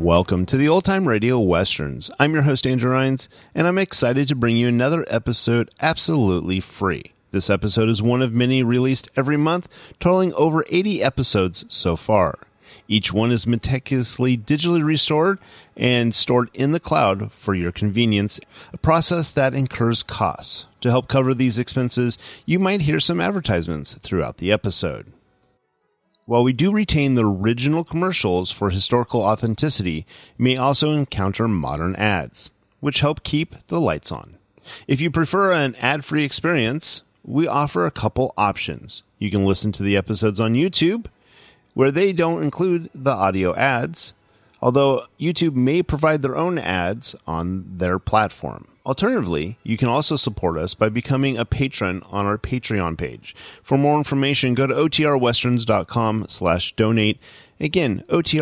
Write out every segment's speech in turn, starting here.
Welcome to the Old Time Radio Westerns. I'm your host, Andrew Rhynes, and I'm excited to bring you another episode absolutely free. This episode is one of many released every month, totaling over 80 episodes so far. Each one is meticulously digitally restored and stored in the cloud for your convenience, a process that incurs costs. To help cover these expenses, you might hear some advertisements throughout the episode. While we do retain the original commercials for historical authenticity, you may also encounter modern ads, which help keep the lights on. If you prefer an ad-free experience, we offer a couple options. You can listen to the episodes on YouTube, where they don't include the audio ads, although YouTube may provide their own ads on their platform. Alternatively, you can also support us by becoming a patron on our Patreon page. For more information, go to otrwesterns.com/donate. Again,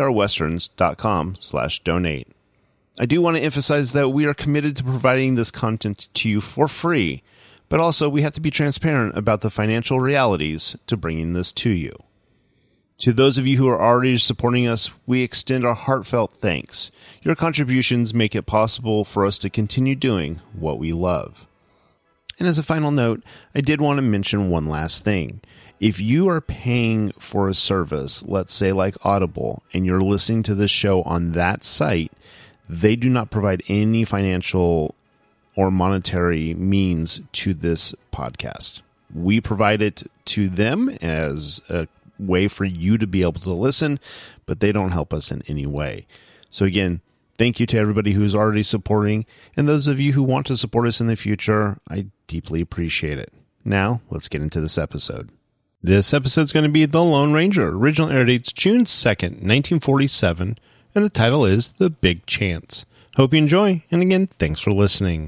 otrwesterns.com/donate. I do want to emphasize that we are committed to providing this content to you for free, but also we have to be transparent about the financial realities to bringing this to you. To those of you who are already supporting us, we extend our heartfelt thanks. Your contributions make it possible for us to continue doing what we love. And as a final note, I did want to mention one last thing. If you are paying for a service, let's say like Audible, and you're listening to this show on that site, they do not provide any financial or monetary means to this podcast. We provide it to them as a way for you to be able to listen, but they don't help us in any way. So again, thank you to everybody who's already supporting, and those of you who want to support us in the future, I deeply appreciate it. Now, let's get into this episode. This episode is going to be The Lone Ranger. Original air date's June 2nd, 1947, and the title is The Big Chance. Hope you enjoy, and again, thanks for listening.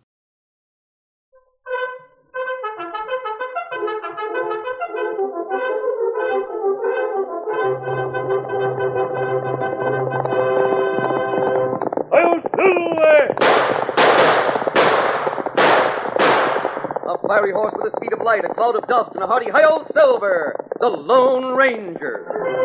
A fiery horse with the speed of light, a cloud of dust, and a hearty hi-yo silver, the Lone Ranger.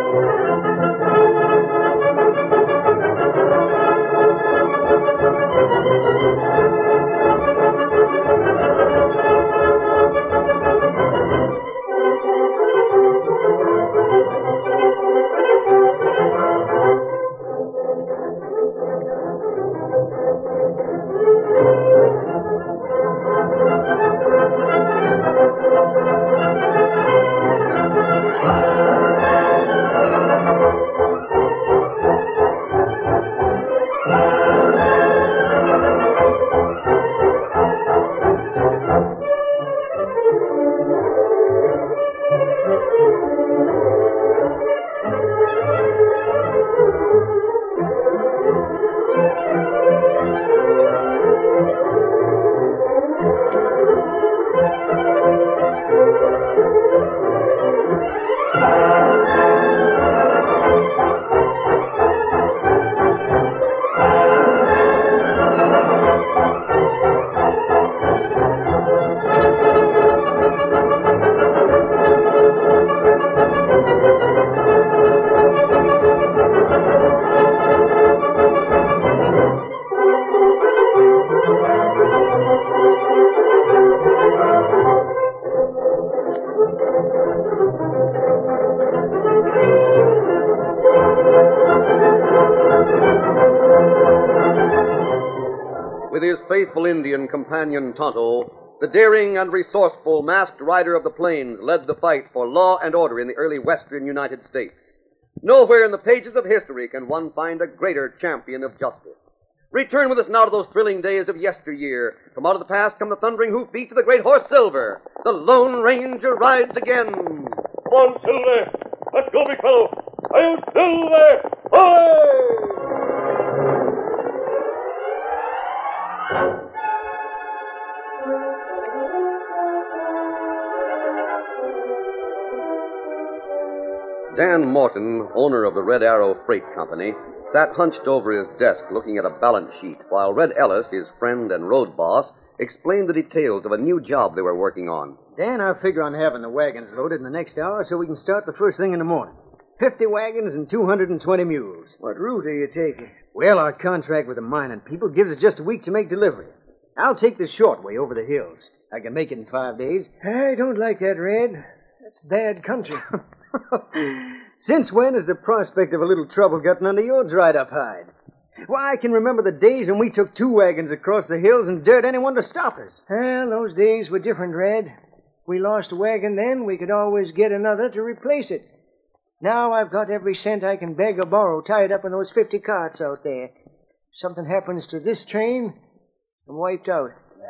With his faithful Indian companion Tonto, the daring and resourceful masked rider of the plains led the fight for law and order in the early western United States. Nowhere in the pages of history can one find a greater champion of justice. Return with us now to those thrilling days of yesteryear. From out of the past come the thundering hoofbeats of the great horse Silver. The Lone Ranger rides again. Come on, Silver. Let's go, big fellow. Hi-yo, Silver! Hoy! Dan Morton, owner of the Red Arrow Freight Company, sat hunched over his desk looking at a balance sheet while Red Ellis, his friend and road boss, explained the details of a new job they were working on. Dan, I figure on having the wagons loaded in the next hour so we can start the first thing in the morning. 50 wagons and 220 mules. What route are you taking? Well, our contract with the mining people gives us just a week to make delivery. I'll take the short way over the hills. I can make it in 5 days. I don't like that, Red. That's bad country. Since when has the prospect of a little trouble gotten under your dried-up hide? Why, I can remember the days when we took 2 wagons across the hills and dared anyone to stop us. Well, those days were different, Red. We lost a wagon then, we could always get another to replace it. Now I've got every cent I can beg or borrow tied up in those 50 carts out there. If something happens to this train, I'm wiped out.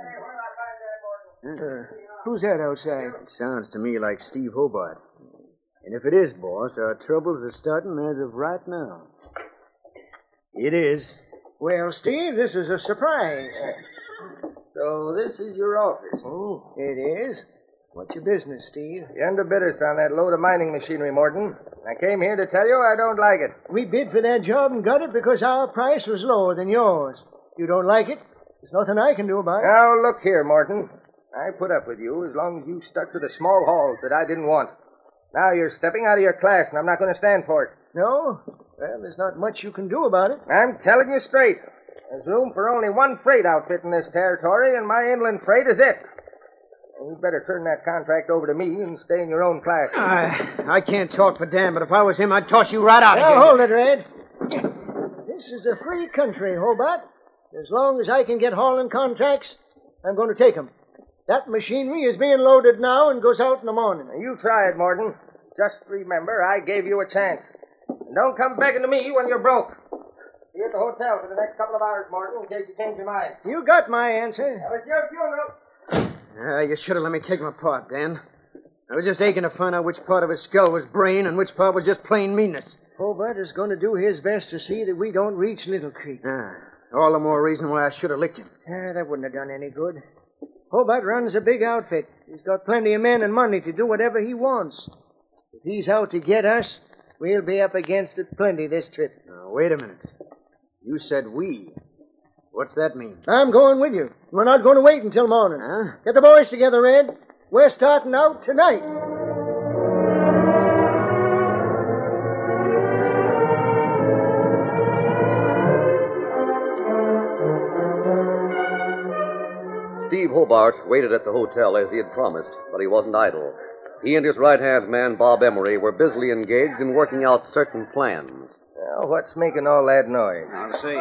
Who's that outside? Sounds to me like Steve Hobart. And if it is, boss, our troubles are starting as of right now. It is. Well, Steve, this is a surprise. So this is your office? Oh, it is. What's your business, Steve? You're under bid us on that load of mining machinery, Morton. I came here to tell you I don't like it. We bid for that job and got it because our price was lower than yours. You don't like it? There's nothing I can do about it. Now, look here, Morton. I put up with you as long as you stuck to the small hauls that I didn't want. Now you're stepping out of your class, and I'm not going to stand for it. No? Well, there's not much you can do about it. I'm telling you straight. There's room for only one freight outfit in this territory, and my inland freight is it. And you'd better turn that contract over to me and stay in your own class. I can't talk for Dan, but if I was him, I'd toss you right out of here. Now, hold it, Red. This is a free country, Hobart. As long as I can get hauling contracts, I'm going to take them. That machinery is being loaded now and goes out in the morning. Now, you try it, Morton. Just remember, I gave you a chance. And don't come begging to me when you're broke. Be at the hotel for the next couple of hours, Morton, in case you change your mind. You got my answer. That was your funeral. You should have let me take him apart, Dan. I was just aching to find out which part of his skull was brain and which part was just plain meanness. Hobart is going to do his best to see that we don't reach Little Creek. All the more reason why I should have licked him. That wouldn't have done any good. Hobart runs a big outfit. He's got plenty of men and money to do whatever he wants. If he's out to get us, we'll be up against it plenty this trip. Now, wait a minute. You said we. What's that mean? I'm going with you. We're not going to wait until morning. Huh? Get the boys together, Red. We're starting out tonight. Steve Hobart waited at the hotel as he had promised, but he wasn't idle. He and his right-hand man, Bob Emery, were busily engaged in working out certain plans. Well, what's making all that noise? I'll see.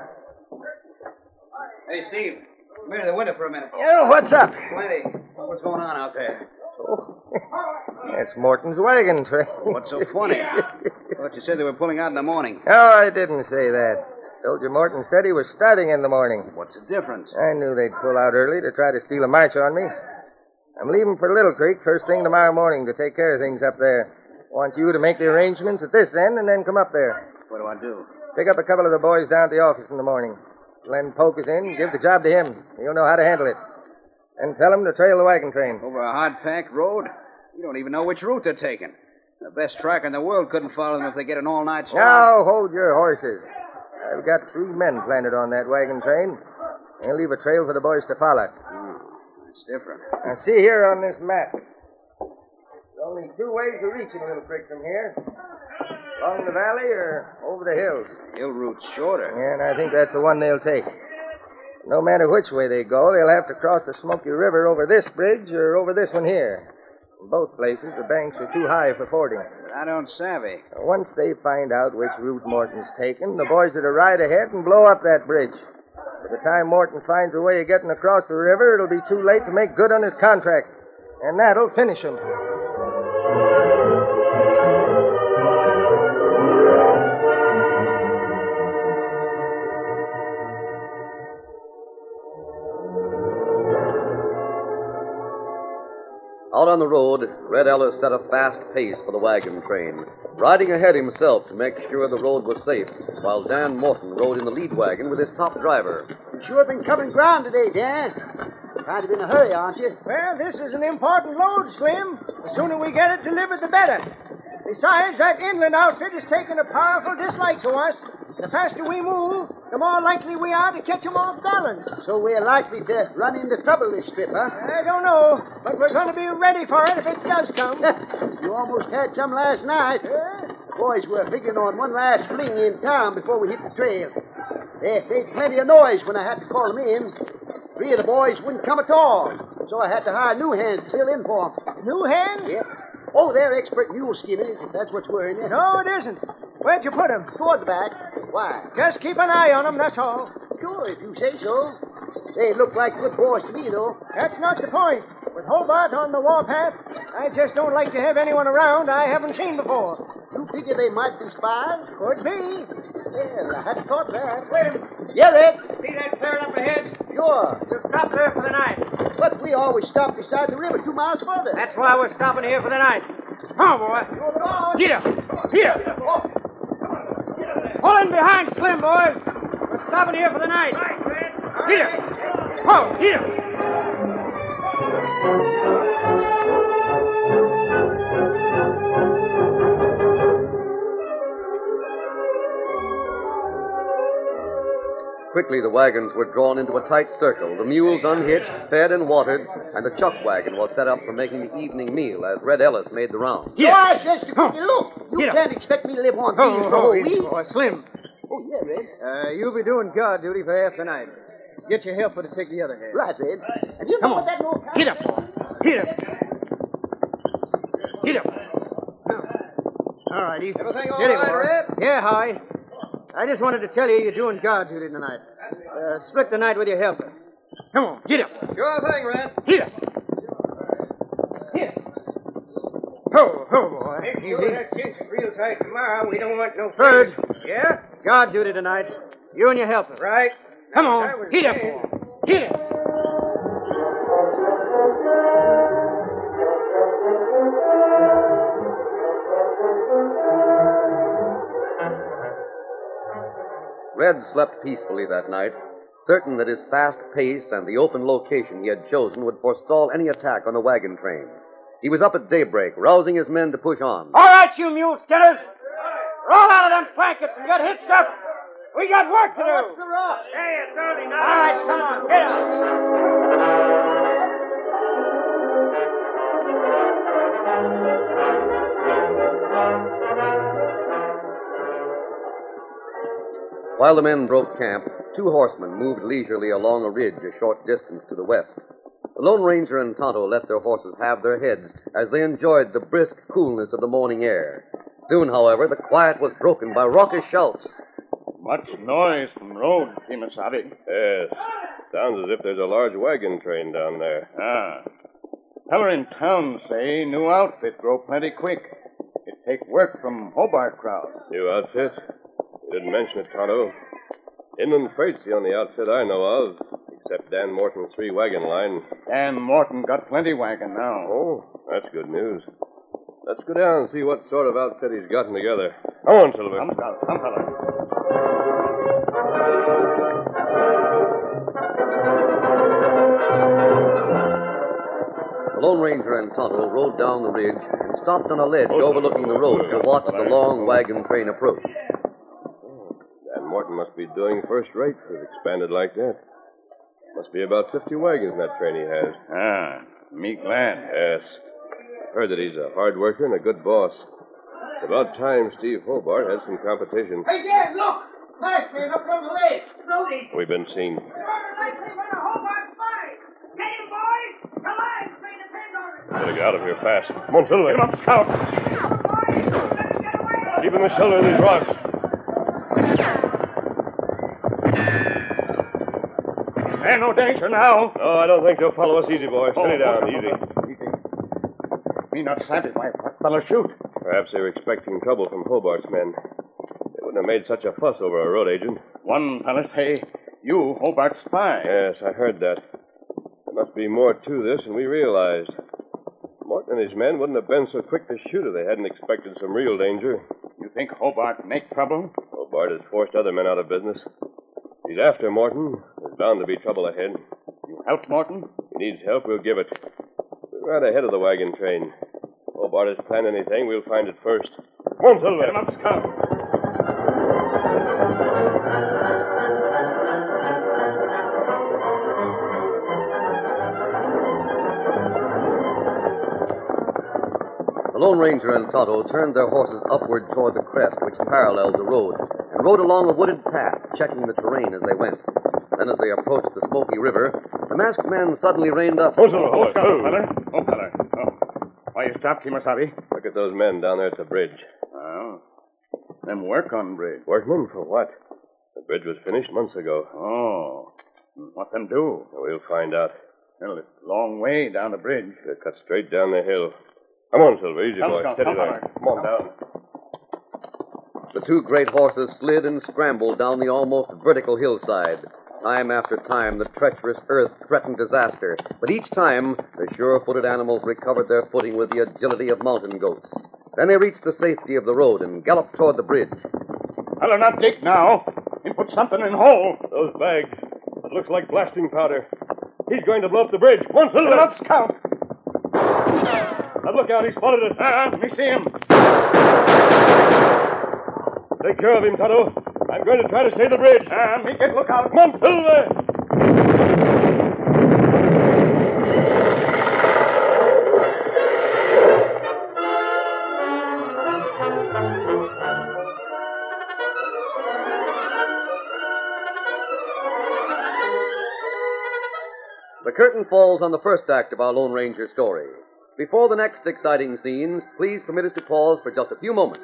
Hey, Steve. Come here to the window for a minute. Oh, what's up? Plenty. What's going on out there? Oh, that's Morton's wagon train. What's so funny? I thought you said they were pulling out in the morning. Oh, I didn't say that. Told you Morton said he was starting in the morning. What's the difference? I knew they'd pull out early to try to steal a march on me. I'm leaving for Little Creek first thing tomorrow morning to take care of things up there. Want you to make the arrangements at this end and then come up there. What do I do? Pick up a couple of the boys down at the office in the morning. Len Polk is in. Give the job to him. He'll know how to handle it. And tell him to trail the wagon train. Over a hard-packed road? You don't even know which route they're taking. The best track in the world couldn't follow them if they get an all-night start. Now, hold your horses. I've got 3 men planted on that wagon train. They'll leave a trail for the boys to follow. It's different. Now, see here on this map. There's only 2 ways of reaching Little Creek from here. Along the valley or over the hills. Hill route's shorter. Yeah, and I think that's the one they'll take. No matter which way they go, they'll have to cross the Smoky River over this bridge or over this one here. In both places, the banks are too high for fording. I don't savvy. Once they find out which route Morton's taken, the boys are to ride ahead and blow up that bridge. By the time Morton finds a way of getting across the river, it'll be too late to make good on his contract. And that'll finish him. Out on the road, Red Ellis set a fast pace for the wagon train, riding ahead himself to make sure the road was safe, while Dan Morton rode in the lead wagon with his top driver. You sure been covering ground today, Dan. Kind of in a hurry, aren't you? Well, this is an important load, Slim. The sooner we get it delivered, the better. Besides, that inland outfit is taking a powerful dislike to us. The faster we move, the more likely we are to catch them off balance. So we're likely to run into trouble this trip, huh? I don't know, but we're going to be ready for it if it does come. You almost had some last night. boys were figuring on one last fling in town before we hit the trail. They made plenty of noise when I had to call them in. 3 of the boys wouldn't come at all, so I had to hire new hands to fill in for them. New hands? Yep. Oh, they're expert mule skinners, if that's what's worrying you. No, it isn't. Where'd you put them? Toward the back. Why? Just keep an eye on them, that's all. Sure, if you say so. They look like good boys to me, though. That's not the point. With Hobart on the warpath, I just don't like to have anyone around I haven't seen before. You figure they might be spies? Could be. Well, I hadn't thought of that. Wait. Yeah, Red. See that clearing up ahead? Sure. We'll stop there for the night. But we always stop beside the river 2 miles further. That's why we're stopping here for the night. Come on, boy. Get up. Here. Pull in behind Slim, boys. We're stopping here for the night. Get up. Oh, get up. Quickly, the wagons were drawn into a tight circle, the mules unhitched, fed and watered, and the chuck wagon was set up for making the evening meal as Red Ellis made the round. Here. Why, says to quickly look. You Here. can't expect me to live on beans the whole easy, week. boy. Slim. Oh, yeah, Red. You'll be doing guard duty for half the night. Get your helper to take the other half. Right, Red. And you Come know on. what that little... Get up, boy. Get up. Get up. All right, easy. Everything all Steady, right, boy. Red? Yeah, Howie. I just wanted to tell you you're doing guard duty tonight. Split the night with your helper. Come on, get up. Sure thing, Red. Get up. Here. Ho, boy. Easy. Real tight tomorrow. We don't want no... Bird. Yeah? Guard duty tonight. You and your helper. Right. Come I on, was get up, saying- boy. Get up. Red slept peacefully that night, certain that his fast pace and the open location he had chosen would forestall any attack on the wagon train. He was up at daybreak, rousing his men to push on. All right, you mule skinners. Roll out of them blankets and get hitched up. We got work to do. What's the rush? Hey, it's early now. All right, come on, get up. While the men broke camp, 2 horsemen moved leisurely along a ridge a short distance to the west. The Lone Ranger and Tonto let their horses have their heads as they enjoyed the brisk coolness of the morning air. Soon, however, the quiet was broken by raucous shouts. Much noise from road, Kemosabe. Yes. Sounds as if there's a large wagon train down there. Ah. Feller in town say new outfit grow plenty quick. It take work from Hobart crowd. New outfit? You didn't mention it, Tonto. Inland Freight's the only outfit I know of, except Dan Morton's 3-wagon line. Dan Morton got plenty wagon now. Oh, that's good news. Let's go down and see what sort of outfit he's gotten together. Come on, Silver. Come, fella. The Lone Ranger and Tonto rode down the ridge and stopped on a ledge overlooking the road to watch the long wagon train approach. Dan Morton must be doing first rate for it expanded like that. Must be about 50 wagons in that train he has. Ah, me glad. Yes. Heard that he's a hard worker and a good boss. It's about time Steve Hobart had some competition. Hey, Dad, look! Flash man up on the ledge. Brody. We've been seen. Better get out of here fast. Come on, Silver. Get him up, Scout. Keep in the shelter of these rocks. There's no danger now. No, I don't think they'll follow us. Easy, boy. Steady down. Easy. Me not savvy why what fella shoot. Perhaps they were expecting trouble from Hobart's men. They wouldn't have made such a fuss over a road agent. One fella say, you Hobart spy. Yes, I heard that. There must be more to this than we realized. Morton and his men wouldn't have been so quick to shoot if they hadn't expected some real danger. You think Hobart make trouble? Hobart has forced other men out of business. He's after Morton. There's bound to be trouble ahead. You help Morton? He needs help, we'll give it. We're right ahead of the wagon train. Hobart has planned anything, we'll find it first. Come on, Silver. Get him up, Scout. The The Lone Ranger and Tonto turned their horses upward toward the crest which paralleled the road and rode along a wooded path, checking the terrain as they went. Then, as they approached the Smoky River, the masked man suddenly reined up. Oh, feller. Why you stop, Kimasabi? Look at those men down there at the bridge. Oh. Them work on bridge. Workmen for what? The bridge was finished months ago. Oh. What them do? We'll find out. Well, it's a long way down the bridge. They'll cut straight down the hill. Come on, Silver. Easy, Come, boy. come, Steady come, there. come. Come on down. The two great horses slid and scrambled down the almost vertical hillside. Time after time, the treacherous earth threatened disaster, but each time, the sure-footed animals recovered their footing with the agility of mountain goats. Then they reached the safety of the road and galloped toward the bridge. Feller, not dig now. He put something in hole. Those bags. It looks like blasting powder. He's going to blow up the bridge. Come on, Silver. Up, Scout. Now look out. He spotted us. Me see him. Take care of him, Tonto. I'm going to try to save the bridge. Me get look out. Come on, Silver. The curtain falls on the first act of our Lone Ranger story. Before the next exciting scenes, please permit us to pause for just a few moments.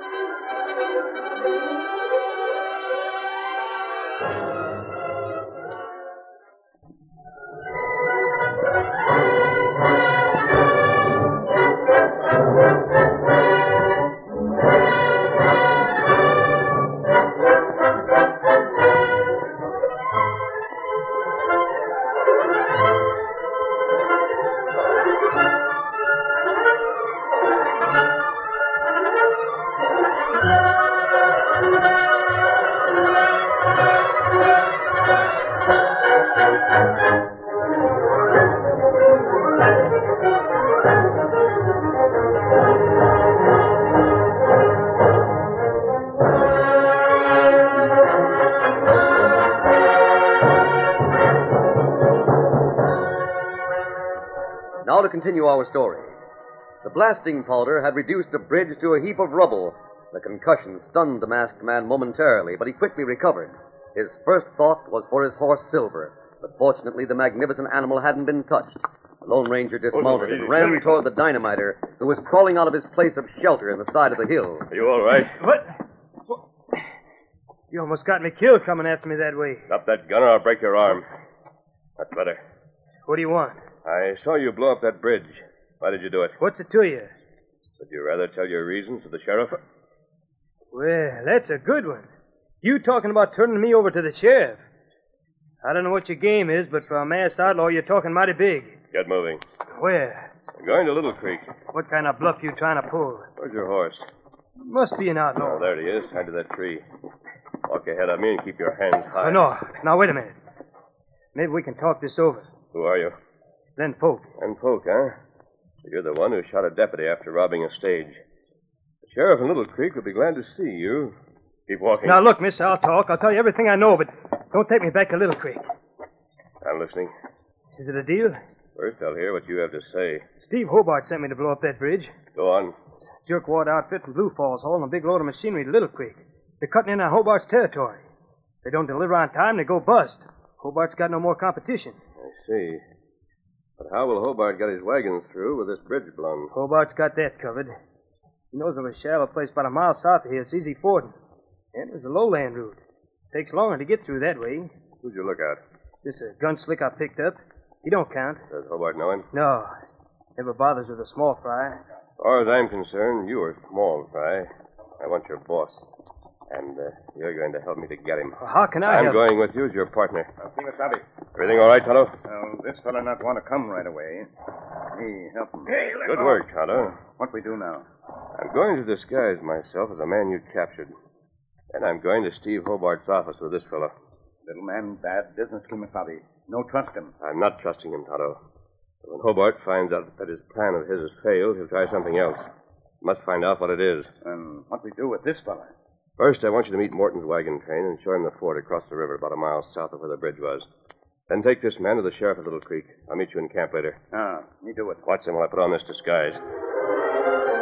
Now to continue our story. The blasting powder had reduced the bridge to a heap of rubble. The concussion stunned the masked man momentarily, but he quickly recovered. His first thought was for his horse, Silver, but fortunately the magnificent animal hadn't been touched. The Lone Ranger dismounted and ran toward the dynamiter, who was crawling out of his place of shelter in the side of the hill. Are you all right? What? You almost got me killed coming after me that way. Drop that gun or I'll break your arm. That's better. What do you want? I saw you blow up that bridge. Why did you do it? What's it to you? Would you rather tell your reasons to the sheriff? Well, that's a good one. You talking about turning me over to the sheriff. I don't know what your game is, but for a masked outlaw, you're talking mighty big. Get moving. Where? I'm going to Little Creek. What kind of bluff you trying to pull? Where's your horse? Must be an outlaw. Oh, there he is, tied to that tree. Walk ahead of me and keep your hands high. Oh, no. Now, wait a minute. Maybe we can talk this over. Who are you? Len Polk. Len Polk, huh? So you're the one who shot a deputy after robbing a stage. The sheriff in Little Creek will be glad to see you. Keep walking. Now, look, mister, I'll talk. I'll tell you everything I know, but don't take me back to Little Creek. I'm listening. Is it a deal? First, I'll hear what you have to say. Steve Hobart sent me to blow up that bridge. Go on. Jerkward outfit from Blue Falls hauling a big load of machinery to Little Creek. They're cutting in on Hobart's territory. If they don't deliver on time, they go bust. Hobart's got no more competition. I see. But how will Hobart get his wagons through with this bridge blown? Hobart's got that covered. He knows of a shallow place about a mile south of here. It's easy fording. And there's a lowland route. Takes longer to get through that way. Who'd you look at? Just a gunslick I picked up. He don't count. Does Hobart know him? No. Never bothers with a small fry. As far as I'm concerned, you are small fry. I want your boss. And you're going to help me to get him. Well, how can I I'm help? going with you as your partner. Kimasabi. Everything all right, Tonto? Well, this fella not want to come right away. Me help him. Good work, Tonto. What we do now? I'm going to disguise myself as a man you captured. Then I'm going to Steve Hobart's office with this fellow. Little man, bad business, Kimasabi. No trust him. I'm not trusting him, Tonto. But when Hobart finds out that his plan of his has failed, he'll try something else. Must find out what it is. And what we do with this fella? First, I want you to meet Morton's wagon train and show him the ford across the river about a mile south of where the bridge was. Then take this man to the sheriff of Little Creek. I'll meet you in camp later. Ah, me do it. Watch him while I put on this disguise.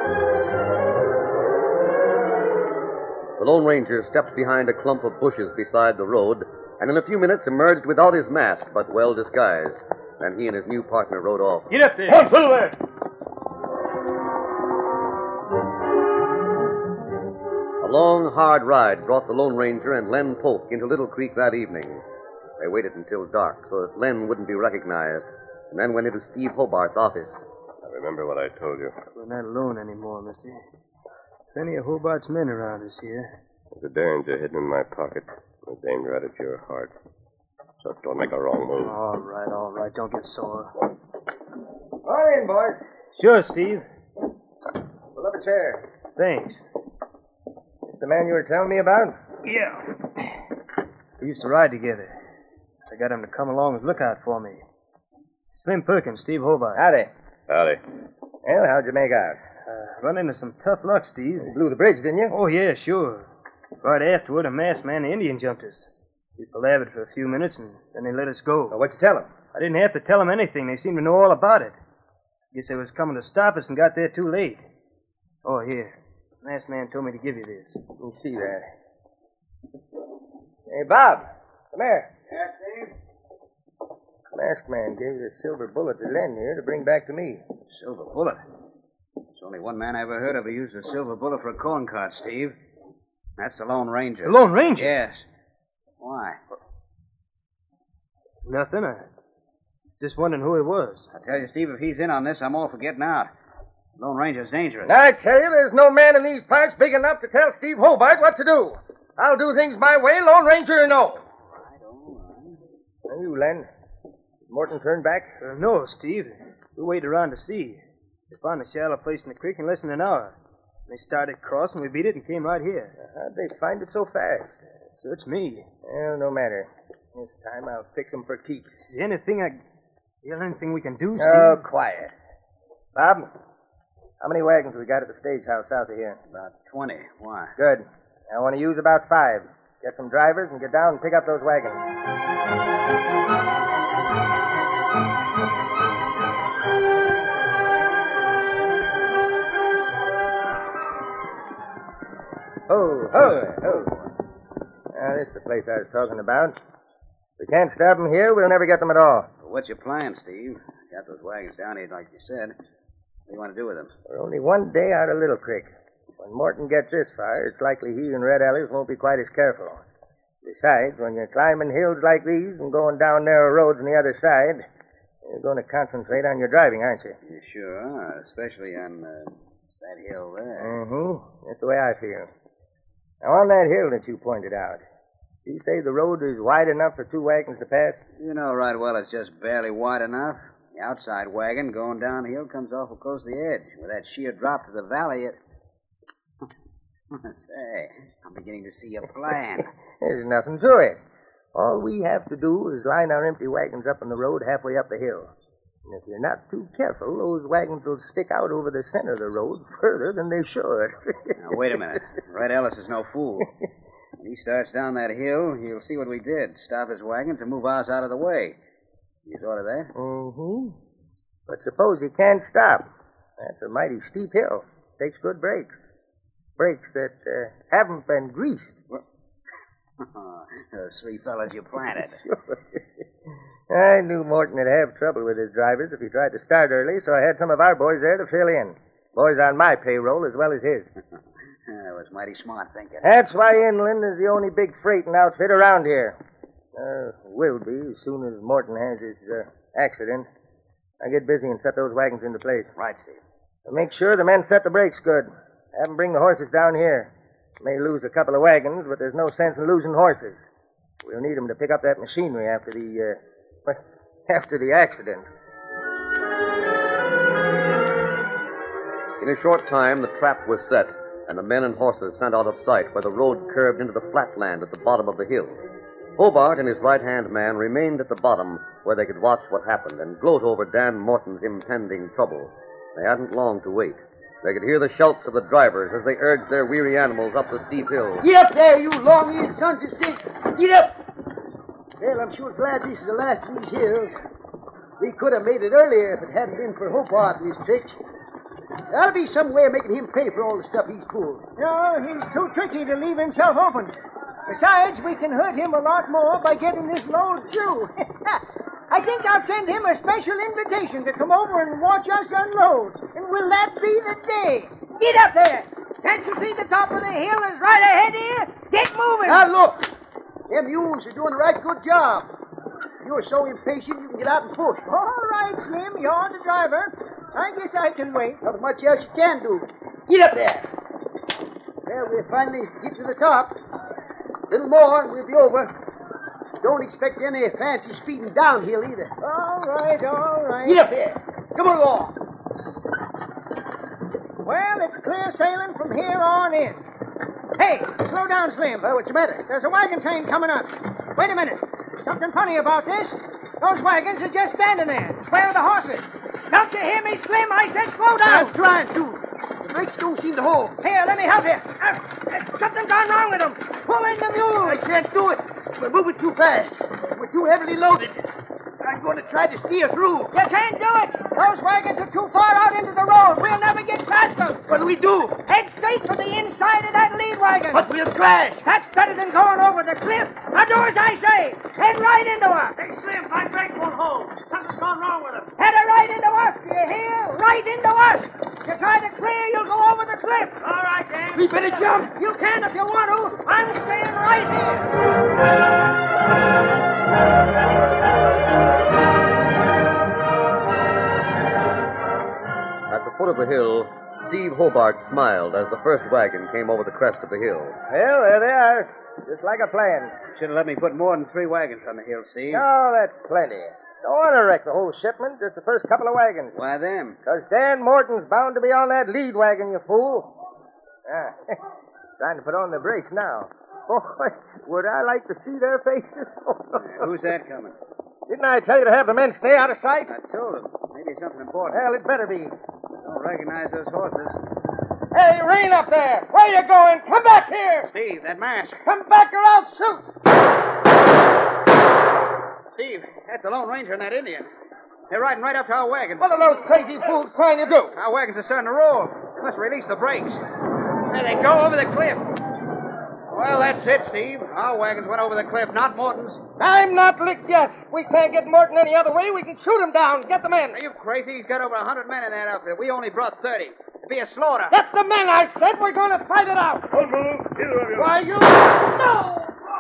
The Lone Ranger stepped behind a clump of bushes beside the road, and in a few minutes emerged without his mask, but well disguised. Then he and his new partner rode off. Get up there. Hold still there. A long, hard ride brought the Lone Ranger and Len Polk into Little Creek that evening. They waited until dark so that Len wouldn't be recognized, and then went into Steve Hobart's office. I remember what I told you. We're not alone anymore, Missy. Plenty of Hobart's men around us here. There's a derringer hidden in my pocket. It's aimed right at your heart. So don't make a wrong move. All right. Don't get sore. Come in, boys. Sure, Steve. Pull up a chair. Thanks. It's the man you were telling me about? Yeah. We used to ride together. I got him to come along as lookout for me. Slim Perkins, Steve Hobart. Howdy. Howdy. Well, how'd you make out? Run into some tough luck, Steve. You blew the bridge, didn't you? Oh, yeah, sure. Right afterward, a masked man and Indian jumped us. We palavered for a few minutes, and then they let us go. Well, what'd you tell them? I didn't have to tell them anything. They seemed to know all about it. Guess they was coming to stop us and got there too late. Oh, here. The masked man told me to give you this. Let me see that. Hey, Bob. Come here. Yes, Steve? Masked man gave you a silver bullet to Len here to bring back to me. Silver bullet? There's only one man I ever heard of who used a silver bullet for a corn cart, Steve. That's the Lone Ranger. The Lone Ranger? Yes. Why? Nothing. I just wondering who it was. I tell you, Steve, if he's in on this, I'm all for getting out. The Lone Ranger's dangerous. I tell you, there's no man in these parts big enough to tell Steve Hobart what to do. I'll do things my way, Lone Ranger or no. All right. And you, Len. Did Morton turn back? No, Steve. We waited around to see. They found a shallow place in the creek in less than an hour. They started crossing, we beat it, and came right here. How'd they find it so fast? Search me. Well, no matter. This time I'll fix 'em for keeps. Is there anything anything we can do, Steve? Oh, quiet. Bob, how many wagons we got at the stagehouse south of here? About 20. Why? Good. I want to use about 5. Get some drivers and get down and pick up those wagons. Oh. This is the place I was talking about. If we can't stop them here, we'll never get them at all. Well, what's your plan, Steve? Got those wagons down here, like you said. What do you want to do with them? We're only one day out of Little Creek. When Morton gets this far, it's likely he and Red Ellis won't be quite as careful. Besides, when you're climbing hills like these and going down narrow roads on the other side, you're going to concentrate on your driving, aren't you? You sure are, especially on that hill there. Mm-hmm. That's the way I feel. Now, on that hill that you pointed out, you say the road is wide enough for 2 wagons to pass? You know right well it's just barely wide enough. The outside wagon going downhill comes awful close to the edge. With that sheer drop to the valley, it... Say, I'm beginning to see a plan. There's nothing to it. All we have to do is line our empty wagons up on the road halfway up the hill. And if you're not too careful, those wagons will stick out over the center of the road further than they should. Now, wait a minute. Red Ellis is no fool. When he starts down that hill, he'll see what we did. Stop his wagons and move ours out of the way. You thought of that? Mm-hmm. But suppose he can't stop. That's a mighty steep hill. Takes good brakes. Brakes that haven't been greased. Those 3 fellas you planted. Sure. I knew Morton would have trouble with his drivers if he tried to start early, so I had some of our boys there to fill in. Boys on my payroll as well as his. That was mighty smart thinking. That's why Inland is the only big freighting outfit around here. Will be as soon as Morton has his accident. I get busy and set those wagons into place. Right, Steve. Make sure the men set the brakes good. Have them bring the horses down here. May lose a couple of wagons, but there's no sense in losing horses. We'll need them to pick up that machinery after the accident. In a short time, the trap was set, and the men and horses sent out of sight where the road curved into the flat land at the bottom of the hill. Hobart and his right-hand man remained at the bottom where they could watch what happened and gloat over Dan Morton's impending trouble. They hadn't long to wait. They could hear the shouts of the drivers as they urged their weary animals up the steep hill. Get up there, you long-eared sons of sin! Get up! Well, I'm sure glad this is the last of these hills. We could have made it earlier if it hadn't been for Hobart and his tricks. There'll be some way of making him pay for all the stuff he's pulled. No, he's too tricky to leave himself open. Besides, we can hurt him a lot more by getting this load through. I think I'll send him a special invitation to come over and watch us unload. And will that be the day? Get up there! Can't you see the top of the hill is right ahead here? Get moving! Now, look. Them mules are doing a right good job. You're so impatient you can get out and push. All right, Slim, you're the driver. I guess I can wait. Not much else you can do. Get up there. Well, we'll finally get to the top. A little more and we'll be over. Don't expect any fancy speeding downhill either. All right, all right. Get up there. Come along. Well, it's clear sailing from here on in. Hey, slow down, Slim. What's the matter? There's a wagon train coming up. Wait a minute. There's something funny about this. Those wagons are just standing there. Where are the horses? Don't you hear me, Slim? I said slow down. I'm trying to. The brakes don't seem to hold. Here, let me help you. There's something gone wrong with them. Pull in the mule. I can't do it. We're moving too fast. We're too heavily loaded. I'm going to try to steer through. You can't do it. Those wagons are too far out into the road. We'll never get past them. What do we do? Head straight for the inside of that lead wagon. But we'll crash. That's better than going over the cliff. Now do as I say. Head right into her. Hey, Slim, my brake won't hold. Something's gone wrong with him. Head her right into us. Do you hear? Right into us. If you try to clear, you'll go over the cliff. All right, Dan. We better jump. You can if you want to. I'm staying right here. At the foot of the hill, Steve Hobart smiled as the first wagon came over the crest of the hill. Well, there they are. Just like a plan. Should have let me put more than 3 wagons on the hill, Steve. No, that's plenty. Don't want to wreck the whole shipment, just the first couple of wagons. Why them? Because Dan Morton's bound to be on that lead wagon, you fool. Trying to put on the brakes now. Boy, would I like to see their faces. Who's that coming? Didn't I tell you to have the men stay out of sight? I told him. Maybe it's something important. Well, it better be. Don't recognize those horses. Hey, rein up there! Where you going? Come back here! Steve, that mask. Come back or I'll shoot! Steve, that's the Lone Ranger and that Indian. They're riding right up to our wagon. What are those crazy fools trying to do? Our wagons are starting to roll. Must release the brakes. There they go over the cliff. Well, that's it, Steve. Our wagons went over the cliff, not Morton's. I'm not licked yet. We can't get Morton any other way. We can shoot him down. Get the men. Are you crazy? He's got over 100 men in that outfit. We only brought 30. It'd be a slaughter. Get the men, I said. We're going to fight it out. Don't move, either of you. Why, you... No!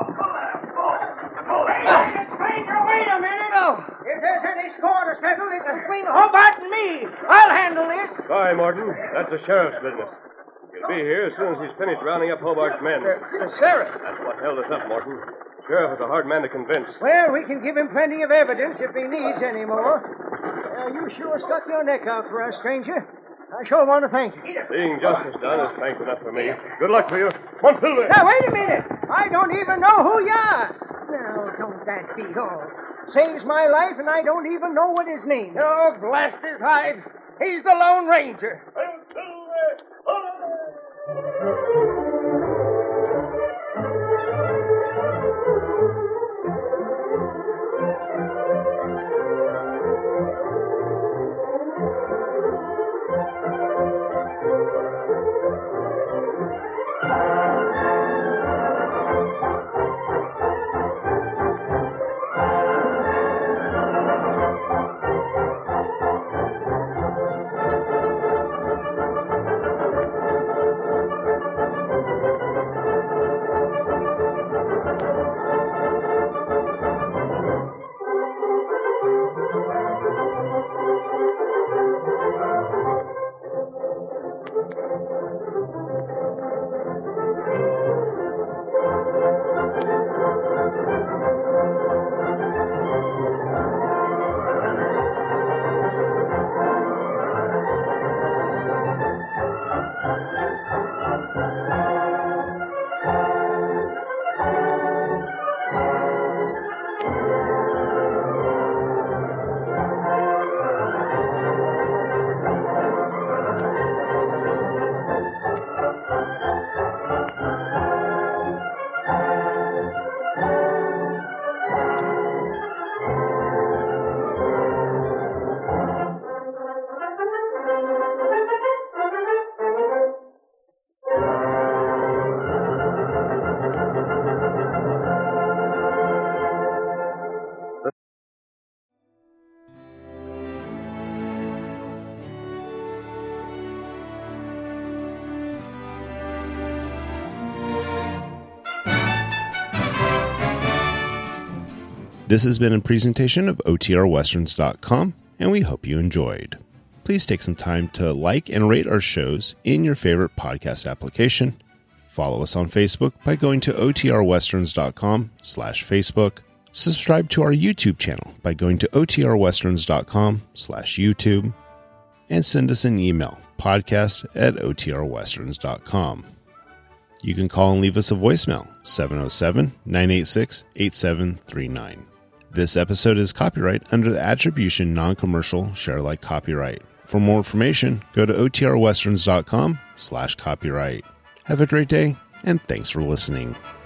Hey, stranger, wait a minute. No. If there's any score to settle, it's between Hobart and me. I'll handle this. Sorry, Morton. That's the sheriff's business. He'll be here as soon as he's finished rounding up Hobart's men. The sheriff. That's what held us up, Morton. Sheriff is a hard man to convince. Well, we can give him plenty of evidence if he needs any more. You sure stuck your neck out for us, stranger. I sure want to thank you. Seeing justice done is thanks enough for me. Good luck for you. Come on, Silver. Now, wait a minute. I don't even know who you are. Now, don't that beat all? Saves my life, and I don't even know what his name is. Oh, blast his hide. He's the Lone Ranger. This has been a presentation of OTRWesterns.com, and we hope you enjoyed. Please take some time to like and rate our shows in your favorite podcast application. Follow us on Facebook by going to OTRWesterns.com/Facebook. Subscribe to our YouTube channel by going to OTRWesterns.com/YouTube. And send us an email, podcast@OTRWesterns.com. You can call and leave us a voicemail, 707-986-8739. This episode is copyright under the Attribution Non-Commercial Share-alike copyright. For more information, go to OTRWesterns.com/copyright. Have a great day, and thanks for listening.